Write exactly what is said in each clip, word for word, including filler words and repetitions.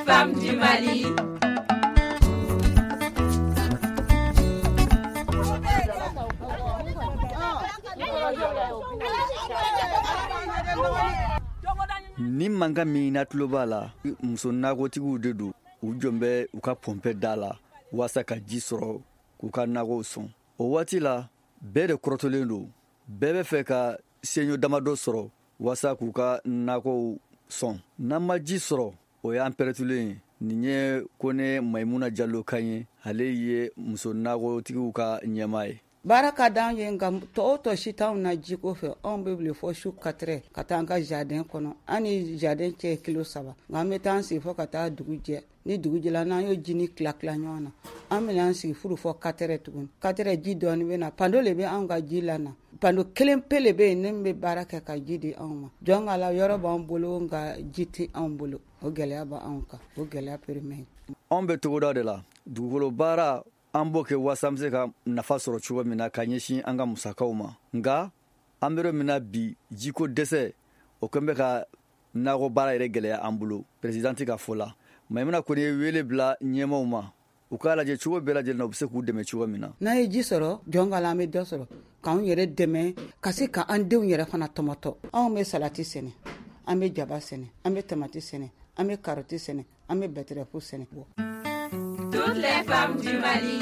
femmes du Mali. Ni manga mina tuloba la muso nagotigiw de do u jɔnbɛ u ka pompe da la wasa ka ji sɔrɔ k'u ka nagow sɔn o waati la bɛɛ de kɔrɔtɔlen do bɛɛ bɛ fɛ ka seɲo damadɔ sɔrɔ wasa k'u ka nagow sɔn n'an ma ji sɔrɔ o y'an pɛrɛtulen nin ye Kone Maimuna Jallo kan ye ale ye muso nagotigiw ka ɲɛmaa ye. Baara ka d'an ye nka tɔ o tɔ si t'anw na jiko fɛ anw bɛ wuli fɔ su katɛrɛ ka taa an ka jardin kɔnɔ an ni jardin cɛ kilo saba nka an bɛ taa an sigi fɔ ka taa dugu jɛ ni dugu jɛla n'an y'o jini tila tila ɲɔgɔn na an bɛna an sigi furu fɔ katɛrɛ tuguni katɛrɛ ji dɔɔni bɛ na pando le bɛ anw ka ji la na pando kelen pe le bɛ yen ne bɛ baara kɛ ka ji di anw ma jɔn ka la yɔrɔ b'an bolo nka ji tɛ anw bolo o gɛlɛya b'anw kan o gɛlɛya perimɛ anw bɛ togoda de la dugukolo baara an b'o kɛ wasa an bɛ se ka nafa sɔrɔ cogo min na ka ɲɛsin an ka musakaw ma nka an bɛ yɔrɔ min na bi jiko dɛsɛ o kɛn bɛ ka nakɔ baara yɛrɛ gɛlɛya an bolo perezidanti ka fɔ la Maimuna Kone ye wele bila ɲɛmaw ma u k'a lajɛ cogo bɛɛ lajɛlen na u bɛ se k'u dɛmɛ cogo min na n'a ye ji sɔrɔ jɔn ka la an bɛ dɔ sɔrɔ k'anw yɛrɛ dɛmɛ ka se k'an denw yɛrɛ fana tɔmɔtɔ anw bɛ salati sɛnɛ an bɛ jaba sɛnɛ an bɛ tamati sɛnɛ an bɛ karɔti sɛnɛ an bɛ bɛtɛrɛfu sɛnɛ. Toutes les femmes du Mali.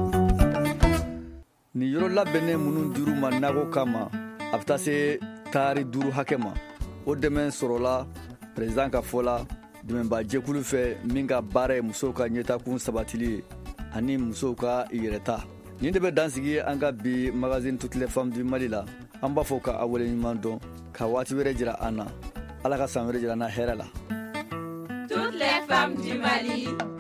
Ni yɔrɔ labɛnnen minnu dir'u ma nago kama a bɛ taa se taari duuru hakɛ ma o dɛmɛ sɔrɔla président ka fɔ la dɛmɛba jɛkulu fɛ min ka baara ye musow ka ɲɛtakun sabatili ye ani musow ka yɛrɛta nin de bɛ dansigi an ka bi magazine Toutes les femmes du Mali la an b'a fɔ ka a waleɲuman dɔn ka waati wɛrɛ jira an na ala ka san wɛrɛ jira an na hɛrɛ la. Toutes les femmes du Mali.